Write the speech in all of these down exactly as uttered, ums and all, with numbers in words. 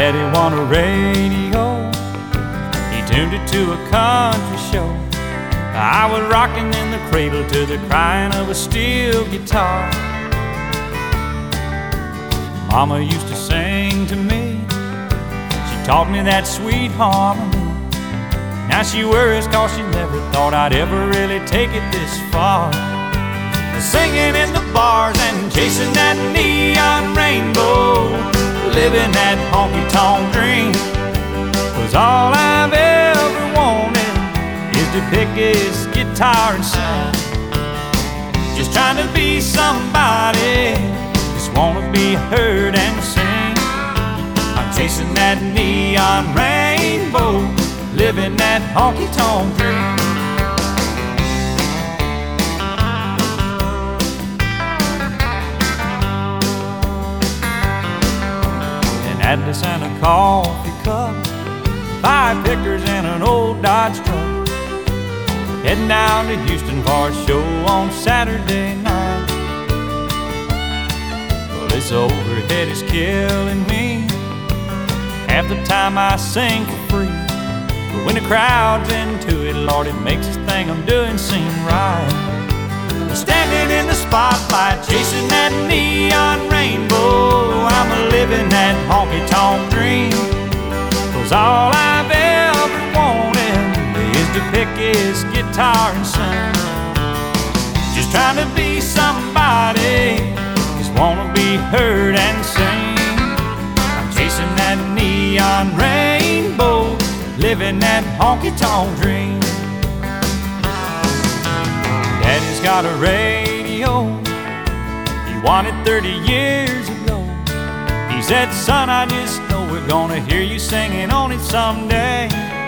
Daddy won a radio, he tuned it to a country show. I was rocking in the cradle to the crying of a steel guitar. Mama used to sing to me, she taught me that sweet harmony. Now she worries cause she never thought I'd ever really take it this far. Singing in the bars and chasing that neon rainbow, living that honky-tonk dream was all I've ever wanted, is to pick his guitar and sing. Just trying to be somebody, just wanna be heard and sing. I'm chasing that neon rainbow, living that honky-tonk dream. Atlas and a coffee cup, five pickers and an old Dodge truck, heading down to Houston for a show on Saturday night. Well, this overhead is killing me. Half the time I sing for free, but when the crowd's into it, Lord, it makes this thing I'm doing seem right. Standing in the spotlight, chasing that neon rainbow, I'm a living that honky-tonk dream. Cause all I've ever wanted is to pick his guitar and sing. Just trying to be somebody, just wanna be heard and sing. I'm chasing that neon rainbow, living that honky-tonk dream. Daddy's got a radio, he won it thirty years ago. He said, son, I just know we're gonna hear you singing on it someday.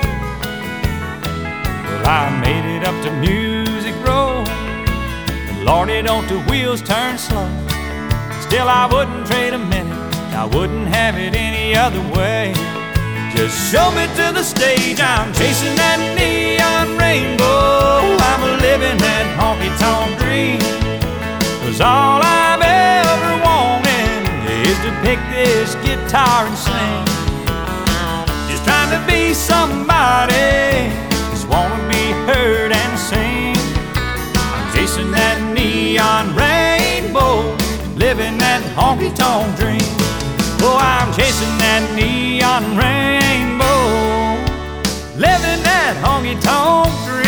Well, I made it up to Music Row, and Lordy, don't the wheels turn slow. Still, I wouldn't trade a minute, I wouldn't have it any other way. Just show me to the stage, I'm chasing that neon rainbow, I'm a living that honky-tonk dream. Cause all I've ever wanted is to pick this guitar and sing. Just trying to be somebody, just wanna be heard and sing. I'm chasing that neon rainbow, living that honky-tonk dream. Oh, I'm chasing that neon rainbow, living that honky-tonk dream.